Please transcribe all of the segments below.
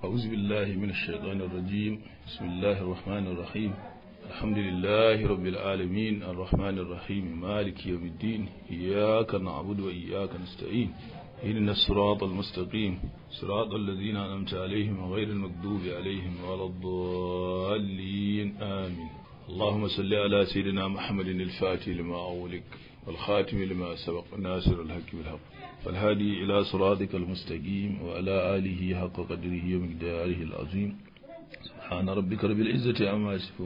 أعوذ بالله من الشيطان الرجيم. بسم الله الرحمن الرحيم. الحمد لله رب العالمين الرحمن الرحيم مالك يوم الدين. إياك نعبد وإياك نستعين. اهدنا الصراط المستقيم صراط الذين أنعمت عليهم غير المغضوب عليهم ولا الضالين آمين. اللهم صل على سيدنا محمد الفاتح لما أغلق والخاتم لما سبق ناصر الحق بالحق والهادي إلى صراطك المستقيم وعلى آله حق قدره ومقداره العظيم. سبحان ربك رب العزة عما يصفون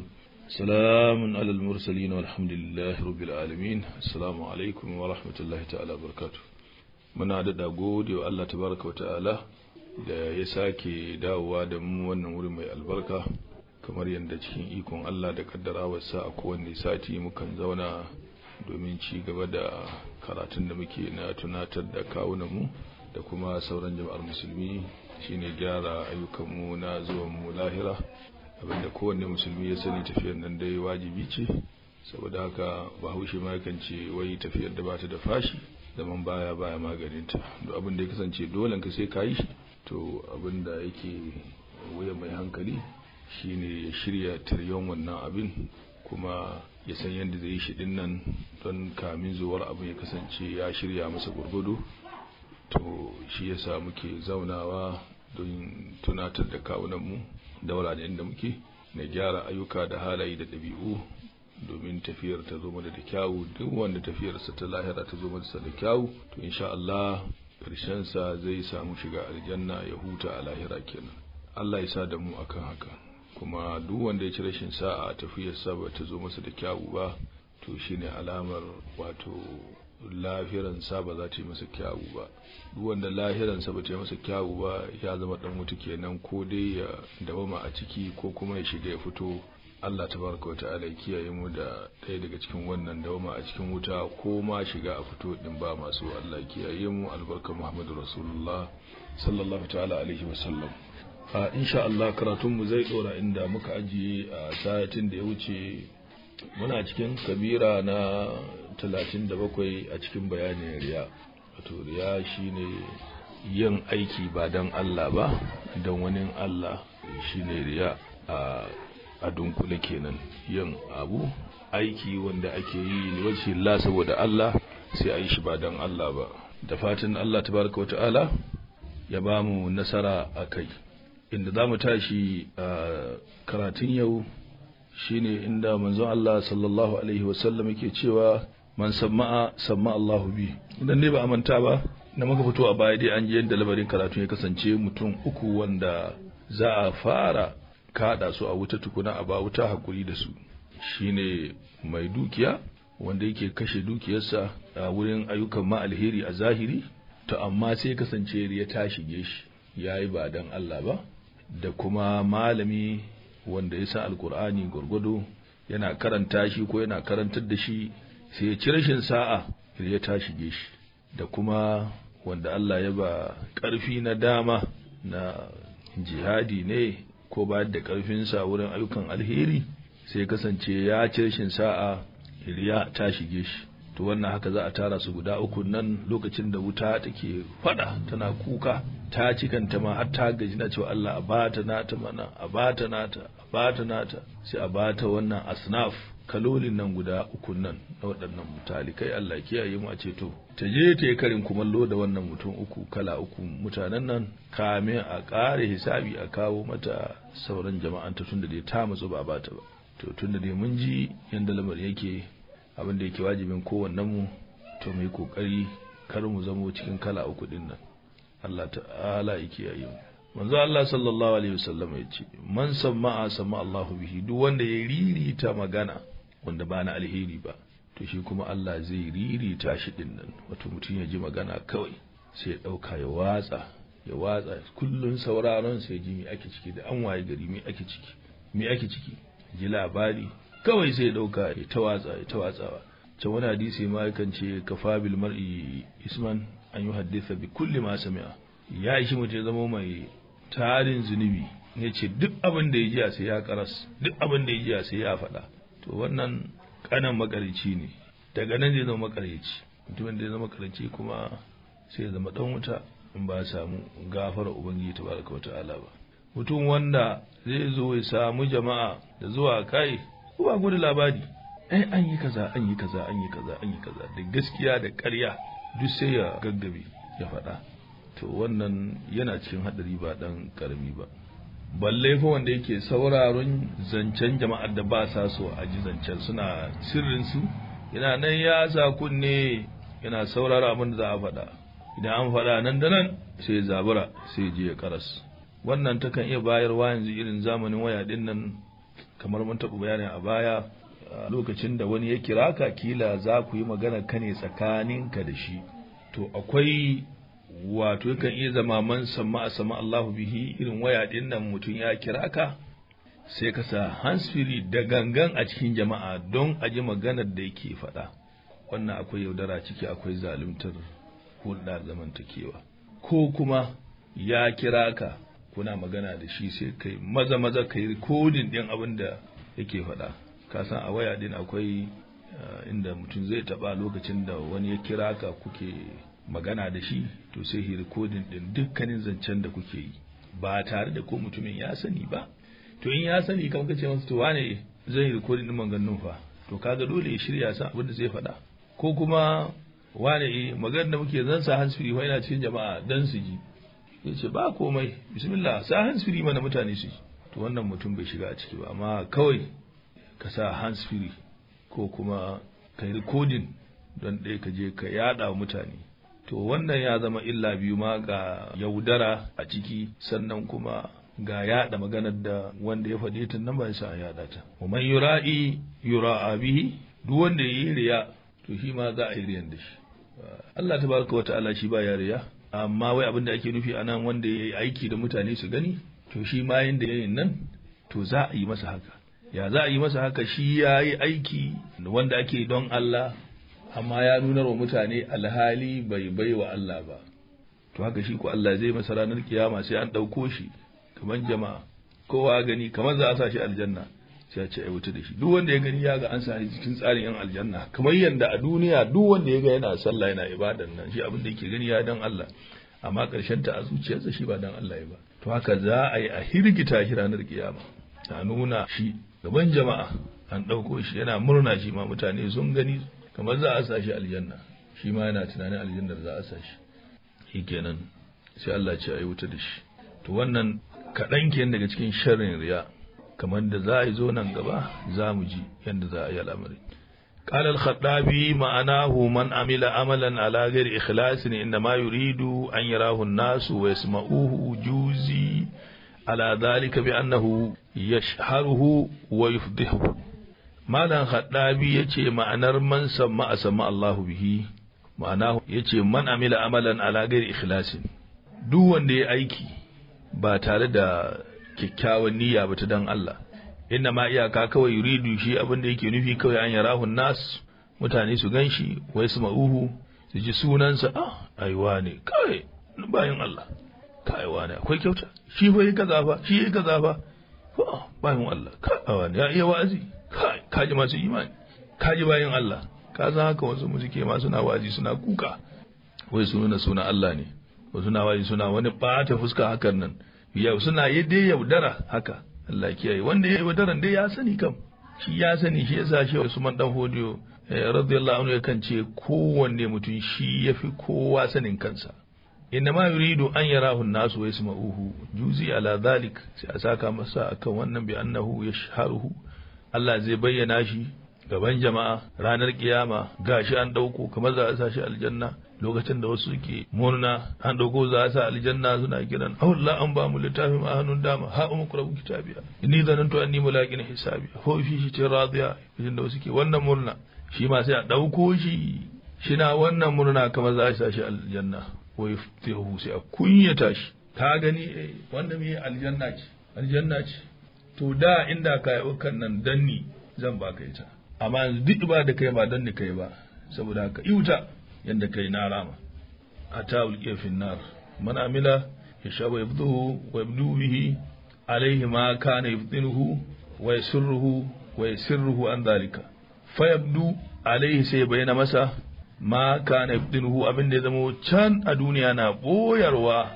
سلام على المرسلين والحمد لله رب العالمين. السلام عليكم ورحمة الله تعالى وبركاته. muna da gode wa Allah tabaraka wata'ala da ya sake dawowa da mu wannan wuri mai albarka, kamar yadda cikin ikon Allah da kaddarawarsa a kowanne sati mukan zauna domin ci gaba da karatun da muke na tunatar da kawunan mu da kuma sauran jama'ar musulmi, shine gyara ayyukan mu na zuwan mu lahira, abinda kowanne musulmi ya sani tafiyar nan dai wajibi ce. Saboda haka Bahaushe ma yakan ce wai tafiyar da bata da fashi zaman baya maganinta. Duk abin da ya kasance dole ka sai ka yi shi, to abin da yake wuya mai hankali shine ya shirya taryon wannan abin, kuma ya san yadda zai yi shi din nan don kamin zuwar abin ya kasance ya shirya masa gurgudu. To shi yasa muke zaunawa don tunatar da kawunanmu da wuraren da muke na gyara ayyuka da halaye da ɗabi'u domin tafiyar ta zo mana da kyawu. Duk wanda tafiyarsa ta lahira ta zo masa da kyawu, to insha Allah karshen sa zai samu shiga aljanna ya huta a lahira kenan. Allah ya sa da mu akan haka. Kuma duk wanda ya ci rashin sa'a tafiyarsa ba ta zo masa da kyawu ba, to shine alamar wato lahiran sa ba za ta yi masa kyawu ba. Duk wanda lahiran sa ba ta yi masa kyawu ba ya zama dan mutu kenan, ko dai ya dawama a ciki ko kuma ya shiga ya fito. Allah tabaraka wa ta'ala ya kiyaye mu da ɗaya daga cikin wannan dawama a cikin wuta ko ma shiga a fito din ba masu. Allah ya kiyaye mu, albarka Muhammadu Rasulullah sallallahu ta'ala alaihi wasallam. Insha Allah karatun mu zai dora inda muka ajiye a satin da ya wuce. Muna cikin kabira na 37 a cikin bayanin riya. Wato riya shine yin aiki ba dan Allah ba, dan wani Allah, shine riya a dunkule kenan. Yin abu aiki wanda ake yi wace Allah saboda Allah, sai a yi shi ba dan Allah ba. Da fatan Allah tabaraka wa ta'ala ya ba mu nasara a kai. Inda za mu tashi a karatun yau shine inda manzon Allah sallallahu alaihi wasallam yake cewa man samma Allahu bi. Idan ne ba a manta ba, da muka fito a baya dai an ji yadda labarin karatu ya kasance mutum uku wanda za a fara kada su a wuta tukuna a ba wuta hakuri da su. Shine mai dukiya wanda yake kashe dukiyarsa a wurin ayyukan ma alheri a zahiri, to amma sai kasance ya ta shige shi yayi ba dan Allah ba. Da kuma malami wanda ya sa alkur'ani gurgudu yana karanta shi ko yana karantar da shi, sai ya ci rashin sa'a ya ta shige shi. Da kuma wanda Allah ya ba ƙarfi na dama na jihadi ne ko ba da ƙarfinsa wurin ayyukan alheri, sai kasance ya ci rashin sa'a riya ta shige shi. To wannan haka za a tara su guda uku nan lokacin da wuta take fada tana kuka, ta cikanta ma har ta gaji na cewa Allah a bata nata mana, a bata nata, a bata nata, sai a bata wannan asnaf kalolin nan guda uku nan na waɗannan mutalikai. Allah kiyaye mu a ce to ta je ta yi karin kumallo da wannan mutum uku kala uku mutanen nan, kame a ƙare hisabi a kawo mata sauran jama'an ta, tunda dai ta matsu ba bata ba. To tunda dai mun ji yanda lamarin yake, abin da yake wajibin kowannen mu to mu yi kokari kar mu zamo cikin kala uku din nan. Allah ta'ala yake yayi mu. Manzo Allah sallallahu alaihi wasallam ya ce man samma Allahu bihi. Duk wanda ya ririta magana wanda ba na alheri ba, to shi kuma Allah zai ririta shi din nan. Wato mutum ya ji magana kawai sai ya dauka ya watsa kullun sauraron sai ji me ake ciki, da an waye gari me ake ciki ji labari kawai sai ya dauka ya tawatsawa. Can wani hadisi ma yakan ce kafa bil mar'i isman an yuhaddisa bi kulli ma sami'a. Ya ishi mutum ya zama mai tarin zunubi, ya ce duk abin da ya ji sai ya karas, duk abin da ya ji sai ya faɗa. To wannan kanan makarici ne, daga nan zai zama makarici. Mutumin da ya zama makarici kuma sai ya zama dan wuta in ba samu gafara ubangiji tabaraka wa ta'ala ba. mutum wanda zai zo ya samu jama'a da zuwa kai ko ba gudu labari an yi kaza an yi kaza an yi kaza an yi kaza da gaskiya da ƙarya duk sai ya gaggabe ya faɗa. To wannan yana cikin haɗari ba ɗan ƙarami ba, balle fa wanda yake sauraron zancen jama'ar da ba sa so a ji zancen, suna sirrinsu yana nan ya sa kunne yana saurara abin da za a faɗa, idan an faɗa nan da nan sai zabura sai je ya karas. Wannan takan iya bayarwa yanzu irin zamanin waya din nan, kamar mun taɓa bayani a baya, lokacin da wani ya kira ka kila za ku yi magana ka ne tsakaninka da shi, to akwai wato yakan iya zama man sama Allahu bihi, irin waya din nan mutum ya kira ka sai ka sa handsfree da gangan a cikin jama'a don a ji maganar da yake faɗa. Wannan akwai yaudara ciki, akwai zaluntar hulɗar zamantakewa. Ko kuma ya kira ka kuna magana da shi sai kai maza kai rikodin din abin da yake faɗa. Ka san a waya din akwai inda mutum zai taɓa lokacin da wani ya kira ka kuke magana da shi, to sai hi rikodin din dukkanin zancen da kuke yi ba tare da ko mutumin ya sani ba. To in ya sani kamar kace masa to wane zai rikodin din maganganun fa, to kaga dole ya shirya sa abin da zai faɗa. Ko kuma wane maganar da muke zan sa handsfree fa ina cikin jama'a dan su ji, yace ba komai bismillah sa handsfree mana mutane su ji. To wannan mutum bai shiga a ciki ba, amma kawai ka sa handsfree ko kuma kai rikodin don ɗaya ka je ka yada wa mutane, to wannan ya zama illa biyu ma, ga yaudara a ciki sannan kuma ga yada maganar da wanda ya faɗi ta nan ba sa yada ta. Wa man yura'i yura'a bihi, duk wanda yayi riya to shi ma za a yi riyan da shi. Allah tabaraka wata'ala shi ba ya riya, amma wai abin da ake nufi anan wanda yayi aiki da mutane su gani, to shi ma yanda yayin nan to za a yi masa haka. Ya za a yi masa haka? Shi yayi aiki wanda ake don Allah amma ya nunar wa mutane alhali bai bai wa Allah ba, to haka shi ko Allah zai masa ranar kiyama sai an ɗauko shi kamar jama'a, kowa gani kamar za a sa shi aljanna, sai ya ce ai wuta da shi. Duk wanda ya gani ya ga an sa shi cikin tsarin yan aljanna, kamar yanda a duniya duk wanda ya ga yana sallah yana ibadan nan shi abin da yake gani ya dan Allah, amma karshen ta a zuciyarsa shi ba dan Allah ya ba. To haka za a yi a hirgita shi ranar kiyama, a nuna shi gaban jama'a, an ɗauko shi yana murna, shi ma mutane sun gani kamar za a sa shi aljanna, shi ma yana tunanin aljannar za a sa shi. Shi kenan sai Allah ce a yi wuta da shi. To wannan kaɗan kenan daga cikin sharrin riya, kamar da za a yi zo nan gaba za mu ji yadda za a yi al'amari. قال الخطابي معناه من عمل عملا على غير إخلاص إنما يريد أن يراه الناس ويسمعوه جوزي على ذلك بأنه يشهره ويفضحه. Malam Khaddabi yace ma'anar man sama Allahu bihi, ma'ana yace man amila amalan ala ghairi ikhlasin, duk wanda ya aiki ba tare da kyakkyawan niyya ba ta dan Allah, inna ma iyaka kawai yuridu shi abin da yake nufi kawai an yarahu nas, mutane su ganshi wai su ma'uhu su ji sunansa, aiwa ne kai bayan Allah, kaiwa ne akwai kyauta, shi fa yi kaza fa, shi yi kaza fa, bayan Allah kaiwa ne ya iya wa'azi, kaji masu imani, kaji bayan Allah. Ka san haka wasu musike ma suna wazi suna kuka, wai su nuna suna Allah ne, wasu suna wazi suna wani bata fuska hakan nan, yau suna yi dai yaudara haka. Allah kiyaye, wanda ya yi yaudaran dai ya sani kam, shi ya sani, shi yasa shi Usman dan Hodiyo radiyallahu anhu yakan ce kowanne mutum shi yafi kowa sanin kansa. Innama yuridu an yarahu an-nasu wa yasma'uhu juzi ala dhalik, sai a saka masa akan wannan bi annahu yashharuhu, Allah zai bayyana shi gaban jama'a ranar kiyama, gashi an dauko kamar za a sa shi aljanna. Lokacin da wasu ke murna an dauko za a sa aljanna suna kiran Allah an ba mu littafin a hannun dama, ha umqrabu kitabiya inni zanantu anni mulaqin hisabi ko fi shi radiya. Lokacin da wasu ke wannan murna, shi ma sai a dauko shi shina wannan murna kamar za a sa shi aljanna, wa yaftihu sai a kunyata shi. Ka gani wanda me aljanna ce, aljanna ce. To da inda ka yi ukan nan danni zan baka ita, amma yanzu duk ibada kai ba danni kai ba, saboda haka iuta yanda kai na rama. Atawul kefin nar man amila yashaba yabduhu wa yabdu bihi alayhi ma kana yabdinuhu wa yasirruhu an dalika, fa yabdu alayhi sai bayyana masa ma kana yabdinuhu, abin da ya zama can a duniya na boyarwa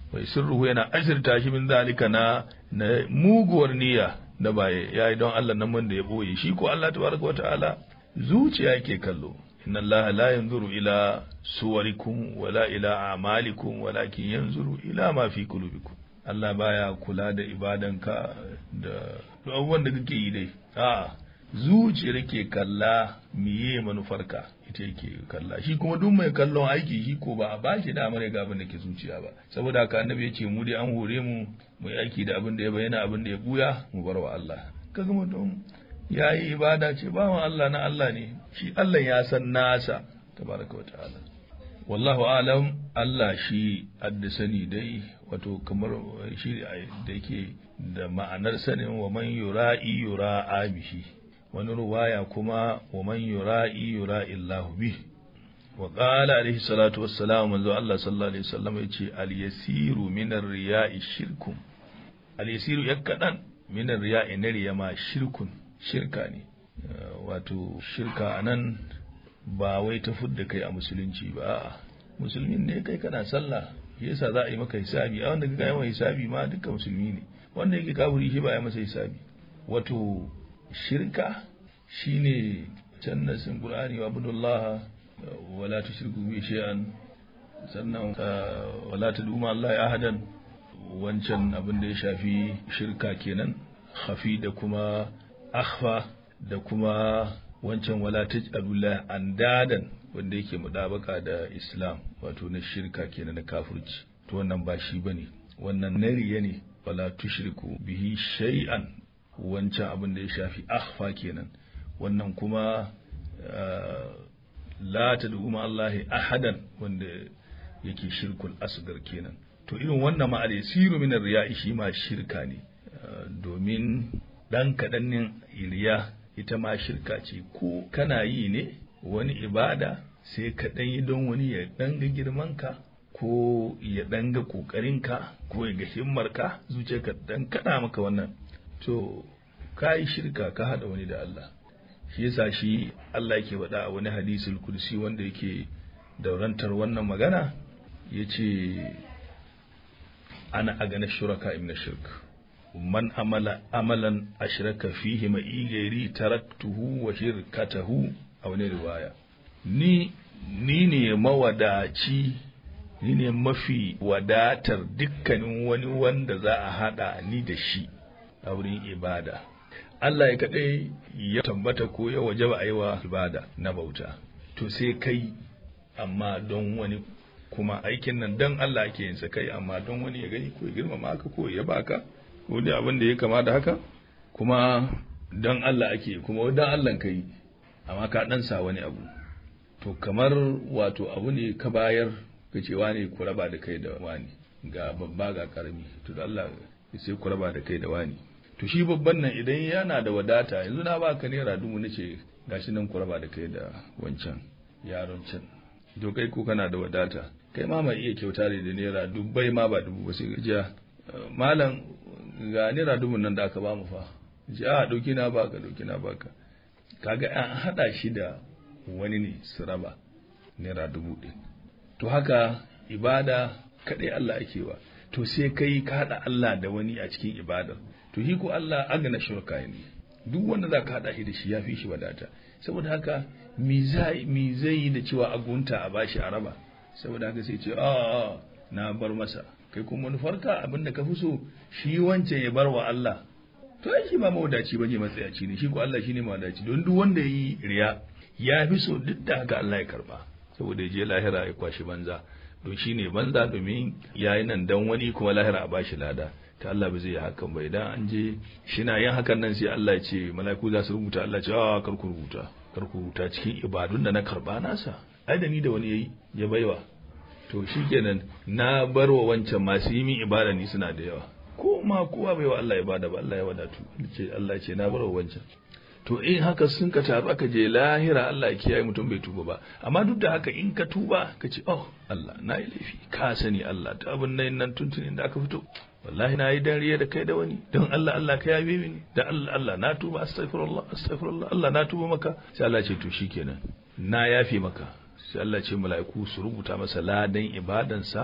wai sirruhu yana asirta shi min zalika na muguwar niyya da baye yayi don Allah nan wanda ya boye shi ko Allah tabaraka wa ta'ala zuciya yake kallo inna Allah la yanzuru ila suwarikum wala ila a'malikum walakin yanzuru ila ma fi qulubikum Allah baya kula da ibadanka da abubuwan da kake yi dai a zuciyar yake kalla miye manufarka ita yake kalla shi kuma duk mai kallon aiki shi ko ba a bashi damar ga abin da ke zuciya ba saboda haka annabi ya ce mu dai an hore mu mu aiki da abin da ya bayyana abin da ya buya mu bar wa Allah kaga mutum yayi ibada ce ba wa Allah na Allah ne shi Allah ya san nasa tabaraka wa ta'ala wallahu alam Allah shi addasani dai wato kamar shi da yake da ma'anar sanin wa man yura'i yura'a bihi wani ruwaya kuma wa man yura'i yura'i Allahu bihi wa qala alaihi salatu wassalam manzo Allah sallallahu alaihi wasallam yace al yasiru min ar-riya'i shirkun al yasiru yakkadan min ar-riya'i na riya ma shirkun shirka ne wato shirka anan ba wai ta fudda kai a musulunci ba musulmin ne kai kana sallah yasa za a yi maka hisabi a wanda ka yawan hisabi ma dukkan musulmi ne wanda yake kafiri shi ba ya masa hisabi wato shirka shine can nasin qur'ani wa abdullah wala tushriku bi shay'an sannan wala tad'u ma Allah ahadan wancan abin da ya shafi shirka kenan khafi da kuma akhfa da kuma wancan wala taj'alullah andadan wanda yake mudabaka da Islam wato na shirka kenan na kafirci to wannan ba shi bane wannan nariya ne wala tushriku bihi shay'an wancan abin da ya shafi akhfa kenan wannan kuma la tad'u ma Allah ahadan wanda yake shirkul asgar kenan to irin wannan ma al-yasiru min ar-riya'i shi ma shirka ne domin dan kadannin riya ita ma shirka ce ko kana yi ne wani ibada sai ka dan yi don wani ya danga girmanka ko ya danga kokarinka ko ya ga himmarka zuciyarka dan kada maka wannan to kai shirka ka hada wani da Allah shi yasa shi Allah yake faɗa a wani hadisul kursi wanda yake daurantar wannan magana yace ana agana shuraka ibn shirk man amala amalan ashraka fihi ma igairi taraktuhu wa shirkatahu a wani riwaya ni ne mawadaci ni ne mafi wadatar dukkanin wani wanda za a hada ni da shi a wurin ibada Allah ya kadai ya tambata ko ya wajaba aiwa ibada na bauta to sai kai amma don wani kuma aikin nan dan Allah ake yin sa kai amma don wani ya gani ko ya girmama ka ko ya baka ko dai abin da ya kama da haka kuma dan Allah ake kuma dan Allah kai amma ka dan sa wani abu to kamar wato abu ne ka bayar ka ce wani ku raba da kai da wani ga babba ga karami to da Allah sai ku raba da kai da wani to shi babban nan idan yana da wadata yanzu na baka naira 1000 nace gashi nan ku raba da kai da wancan yaron can to kai ko kana da wadata kai ma mai iya kyauta da naira 1000 ma ba 1000 ba sai gajiya malam ga naira 1000 nan da aka ba mu fa ji a dauki na baka kaga an hada shi da wani ne su raba naira 1000 to haka ibada kadai Allah ake wa to sai kai ka hada Allah da wani a cikin ibadar to shi ko Allah agana shirka ne duk wanda zaka hada shi da shi yafi shi wadata saboda haka mi zai yi da cewa agunta a bashi a raba saboda haka sai ce a na bar masa kai kuma manufarka abinda ka fi so shi wancan ya bar wa Allah to ai shi ba mawadaci bane matsayaci ne shi ko Allah shine mawadaci don duk wanda yi riya ya fi so duk da haka Allah ya karba saboda ya je lahira ya kwashi banza don shine banza domin yayi nan dan wani kuma lahira a bashi lada ta Allah ba zai yi hakan ba idan an je shina yin hakan nan sai Allah ya ce mala'iku za su rubuta Allah ya ce a kar ku rubuta cikin ibadun da na karba nasa ai da ni da wani yayi ya baiwa to shikenan na barwa wancan masu yi min ibada ni suna da yawa ko ma kowa baiwa Allah ibada ba Allah ya wadatu Allah ya ce na barwa wancan to in haka sun ka taru aka je lahira Allah ya kiyaye mutum bai tuba ba amma duk da haka in ka tuba ka ce oh Allah na yi laifi ka sani Allah ta abin nan tuntunin da aka fito wallahi na yi dariya da kai da wani don Allah ka yabe mini da Allah na tuba astaghfirullah Allah na tuba maka sai Allah ce to shikenan na yafe maka sai Allah ce mala'iku su rubuta masa ladan ibadansa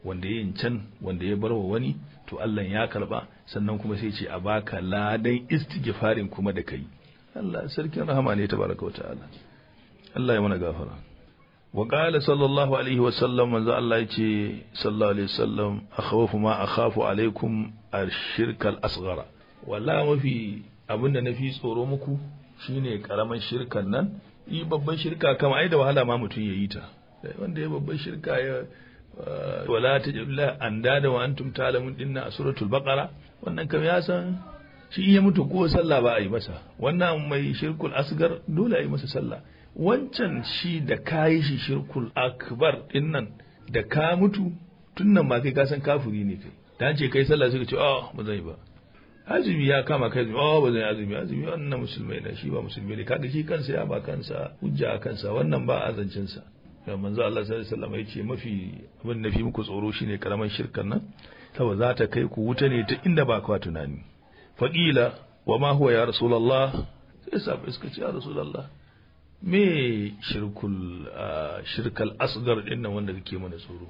wanda ya yin can wanda ya barwa wani to Allah ya karba sannan kuma sai ce a baka ladan istighfarin kuma da kai Allah sarkin rahama ne tabaraka wataala Allah ya mana gafara wa qala sallallahu alaihi wa sallam manzo Allah yace sallallahu alaihi wasallam akhawafu ma akhafu alaikum ash-shirka al-asghara wallahi mafi abinda nafi tsoro muku shine karaman shirkan nan yi babban shirka kama ai da wahala ma mutun yayi ta wanda ya babban shirka ya wala tajilla andada wa antum ta'lamun dinna suratul baqara wannan kam ya san shi ya mutu ko sallah ba a yi masa wannan mai shirkul asgar dole a yi masa sallah wancan shi da kayi shi shirkul akbar dinnan da ka mutu tunnan ma kai ka san kafiri ne kai dan ce kai sallah suka ce ba zai ba azumi ya kama kai ba zai azumi wannan musulmai ne shi ba musulmi ne kaga shi kansa ya ba kansa hujja a kansa wannan ba azancin sa da manzo Allah sallallahu alaihi wasallam yace mafi abin da fi muku tsoro shine karaman shirkan nan saboda za ta kai ku wuta ne ta inda ba ka tunani faqila wa ma huwa ya rasulullah sai sahabbai suka ce ya rasulullah me shirkal asgar din nan wanda kake mana tsoro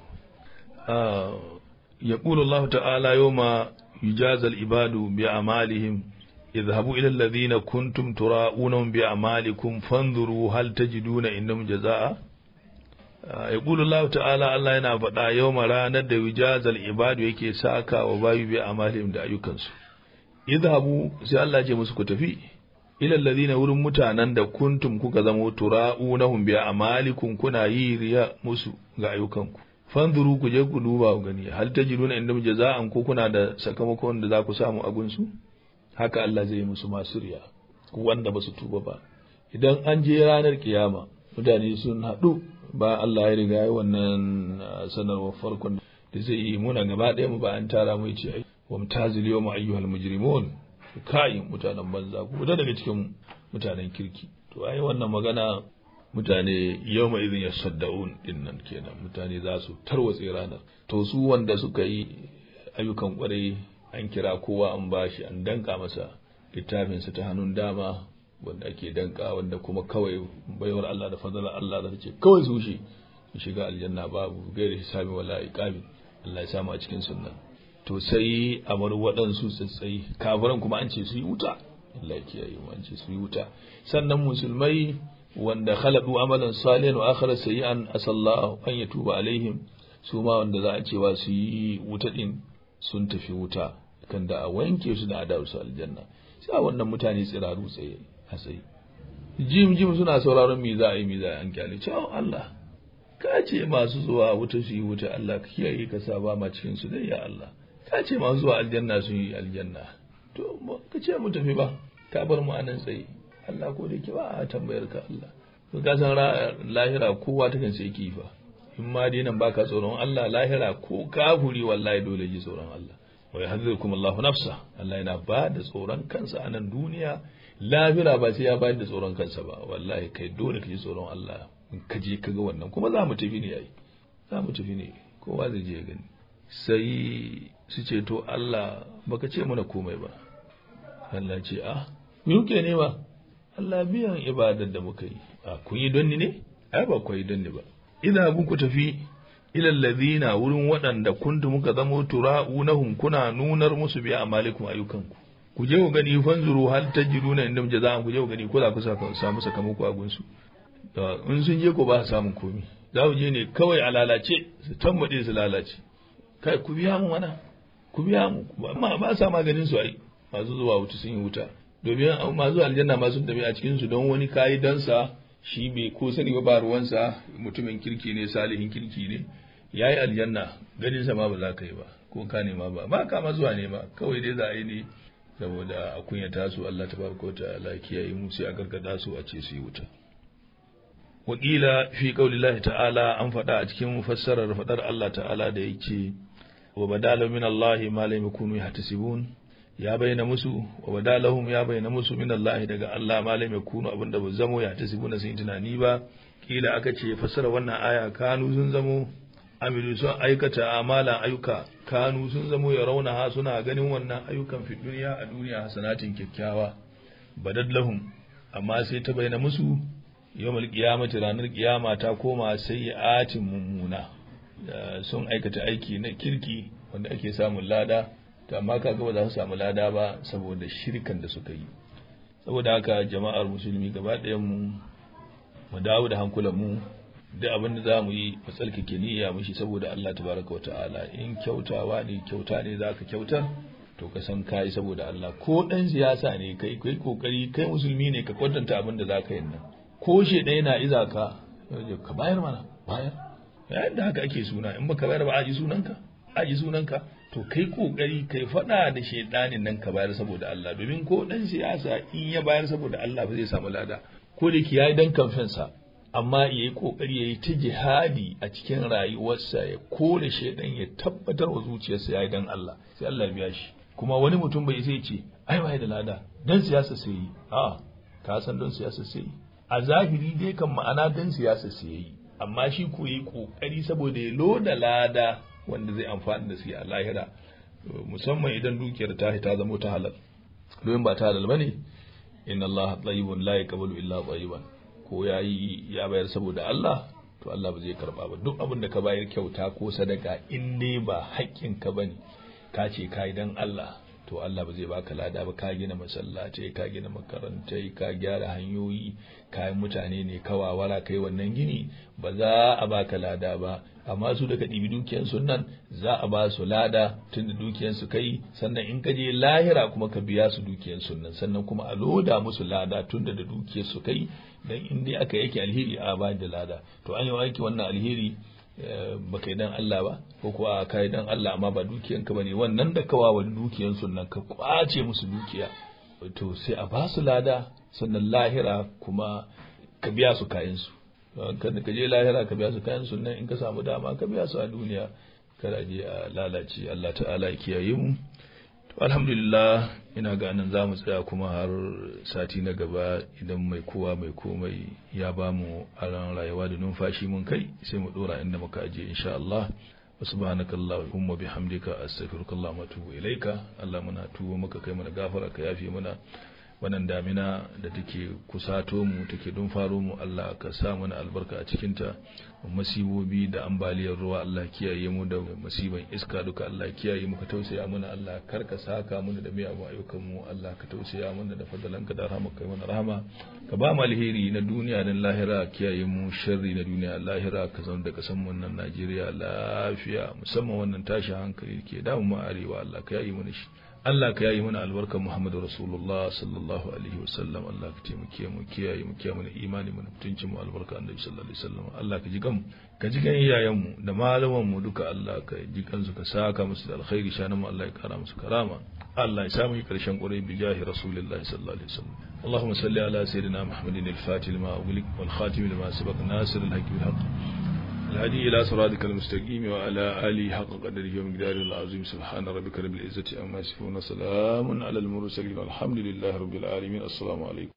yaqulu Allah ta'ala yawma yujazal ibadu bi amalihim idhabu ila alladhina kuntum tura'una bi amalikum fanzuru hal tajiduna indahum jazaa yaqulu Allah ta'ala Allah yana faɗa yawma ranar da yujazal ibadu yake saka wa bayu bi amalihim da ayyukansu idhabu sai Allah ya ce musu ku tafi ila alladhina wurin mutanen da kuntum kuka zamo tura'unahum bi amalikum kuna yi riya musu ga ayyukanku fanzuru ku je ku duba ku gani hal tajiduna indahum jaza'an ko kuna da sakamakon da za ku samu a gunsu haka Allah zai yi musu masu riya ku wanda ba su tuba ba idan an je ranar kiyama mutane sun haɗu ba Allah ya riga ya wannan sanarwar farkon da zai yi muna gaba ɗaya mu ba an tara mu ce wa mutazil yawma ayyuhal mujrimun kai mutanen banza ku fita daga cikin mutanen kirki to ai wannan magana mutane yawma idhin yasaddaun dinnan kenan mutane za su tarwatse ranar to su wanda suka yi ayyukan kwarai an kira kowa an bashi an danka masa littafin sa ta hannun dama wanda ake danka wanda kuma kawai baiwar Allah da fadalar Allah da ce kawai su shi shiga aljanna babu gairi hisabi wala iqabi Allah ya samu a cikin sunna to sai amar waɗansu tsatsai kafiran kuma an ce su yi wuta Allah ya kiyaye mu an ce su yi wuta sannan musulmai wanda khalaqu amalan salihan wa akhara sayyi'an asallahu an yatuba alaihim su ma wanda za a ce wa su yi wuta din sun tafi wuta kan da a wanke su da adawu su aljanna sai wannan mutane tsiraru tsaye a tsaye jim suna sauraron me za a yi an kyale cewa Allah ka ce masu zuwa wuta su yi wuta Allah ka kiyaye ka sa ba ma cikin su dai ya Allah ka ce masu zuwa aljanna su yi aljanna to ka ce mu tafi ba ka bar mu anan tsaye Allah ko da ke ba a tambayar ka Allah to ka san lahira kowa ta kan sai kifa in ma dai nan baka tsoron Allah lahira ko kafuri wallahi dole ji tsoron Allah wa yahdzirukum Allahu nafsa Allah yana ba da tsoron kansa a nan duniya lahira ba sai ya bayar da tsoron kansa ba wallahi kai dole ka ji tsoron Allah in ka je ka ga wannan kuma za mu tafi ne yayi za mu tafi ne kowa zai je gani sai su ce to Allah baka ce mana komai ba Allah ce me kuke nema Allah biyan ibadar da muka yi kun yi don ni ne ai ba ku yi don ni ba idan ku tafi ila alladhina wurin waɗanda kuntu muka zamo tura'unahum kuna nunar musu bi amalikum ayyukanku ku je ku gani fanzuru hal tajiduna indam jaza'an ku je ku gani ko za ku samu sakamako a gunsu in sun je ko ba samun komai za ku je ne kawai a lalace su tambade su lalace kai ku biya mu mana ku biya mu ba sa maganin su ai masu zuwa wuta sun yi wuta domin masu aljanna ma sun tafi a cikin su don wani kayi dan sa shi bai ko sani ba ruwansa mutumin kirki ne salihin kirki ne yayi aljanna ganin sa ma ba za ka yi ba ko ka nema ba ka ma zuwa nema kawai dai za a yi ne saboda a kunyata su Allah tabaraka ta'ala kiyaye mu sai a gargada su a ce su yi wuta wakila fi qaulillahi ta'ala an faɗa a cikin fassarar faɗar Allah ta'ala da yake wa badalu min Allah ma lam yakunu yahtasibun ya bayyana musu wa badalahum ya bayyana musu min Allah daga Allah ma lam yakunu abinda ba zamo yahtasibuna sun tunani ba kila aka ce fassara wannan aya kanu sun zamo amilu sun aikata amalan ayyuka kanu sun zamo ya rauna ha suna ganin wannan ayyukan fi duniya a duniya hasanatin kyakkyawa badallahum amma sai ta bayyana musu yawmal qiyamati ranar qiyama ta koma sayyi'atin mummuna sun aikata aiki na kirki wanda ake samun lada, to amma kaga ba za su samu lada ba saboda shirkan da suka yi. Saboda haka jama'ar musulmi gaba ɗayan mu dawo da hankulan mu, duk abin da za mu yi mu tsarkake niyya mushi saboda Allah tabaraka wa ta'ala. In kyautawa ne, kyauta ne zaka kyautar, to ka san kai saboda Allah. Ko dan siyasa ne kai kokari, kai musulmi ne ka kwatanta abin da zaka yi nan. Ko shedan yana iza ka bayar mana, bayar. Yayin da haka ake suna, in baka bayar ba aji sunanka, to kai kokari kai fada da shedanin nan ka bayar saboda Allah, domin ko dan siyasa in ya bayar saboda Allah ba zai samu lada. Ko da ki yayi dan kamfensa, amma yayi kokari yayi ta jihadi a cikin rayuwarsa, ya kore shedan, ya tabbatar wa zuciyarsa yayi dan Allah, sai Allah biya shi. Kuma wani mutum bai sai ce ai bai da lada dan siyasa sai yi, ka san don siyasa sai yi, a zahiri dai kan ma'ana dan siyasa sai yi, amma shi ko yi kokari saboda ya loda lada wanda zai amfani da su a lahira, musamman idan dukiyar ta zama ta halal. Domin ba ta halal bane, inna Allah tayyibun la yaqbalu illa tayyiban. Ko ya bayar saboda Allah, to Allah ba zai karba ba. Duk abin da ka bayar kyauta ko sadaka, in dai ba haƙƙin ka bane, ka ce kai dan Allah, to Allah ba zai baka lada ba. Ka gina masallatai, ka gina makarantai, ka gyara hanyoyi, kayan mutane ne kawawara kai wannan gini, ba za a baka lada ba. Amma su da ka ɗibi dukiyansu nan za a ba su lada tun da dukiyansu kai, sannan in ka je lahira kuma ka biya su dukiyansu nan, sannan kuma a loda musu lada tun da dukiyarsu kai, dan in dai aka yake alheri a ba da lada. To an yi aiki wannan alheri ba kai dan Allah ba, ko kuwa kai dan Allah amma ba dukiyanka bane, wannan da kawa wani dukiyansu nan ka kwace musu dukiya, to sai a ba su lada, sannan lahira kuma ka biya su kayansu. Kada ka je lahira ka biya su kayan sunnan, in ka samu dama ka biya su a duniya, kada je a lalace. Allah ta'ala ya kiyaye mu. To alhamdulillah, ina ga nan zamu tsaya kuma har sati na gaba, idan mai kowa mai komai ya ba mu aran rayuwa da numfashi mun kai, sai mu dora inda muka aje insha Allah. Subhanakallahumma bihamdika astaghfiruka wa atubu ilaika. Allah muna tuwo maka, kai mana gafara, ka yafe mana wannan damina da take kusato mu, take don faro mu. Allah ka sa mana albarka a cikinta. Masibobi da ambaliyar ruwa Allah kiyaye mu, da masiban iska duka Allah kiyaye mu, ka tausaya mana Allah, kar ka saka mu da miyagun ayyukan mu. Allah ka tausaya mana da fadalanka da rahmaka, kai mana rahama, ka ba mu alheri na duniya da lahira, kiyaye mu sharri na duniya lahira, ka zama da kasan mu nan Najeriya lafiya, musamman wannan tashin hankali ke damu mu arewa. Allah ka yayi mana shi. Allah ka yayi mana albarkar Muhammadu Rasulullah sallallahu alaihi wasallam. Allah ka taimake mu, kiyaye mu, kiyaye mana imani mu, mutuncin mu, albarka Annabi sallallahu alaihi wasallam. Allah ka ji kan iyayen mu da malaman mu duka. Allah ka ji kansu, ka saka musu da alkhairi, shanan mu Allah ya kara musu karama. Allah ya samu karshen ƙurai bi jahi Rasulullah sallallahu alaihi wasallam. Allahumma salli ala sayyidina Muhammadin al-Fatih lima ughliq wal khatim lima sabaq nasir al-haqq bil haqq الهدي إلى صراطك المستقيم وعلى آله حق قدره ومقداره العظيم. سبحان ربك رب العزة عما يصفون، وسلام على المرسلين، والحمد لله رب العالمين. السلام عليكم.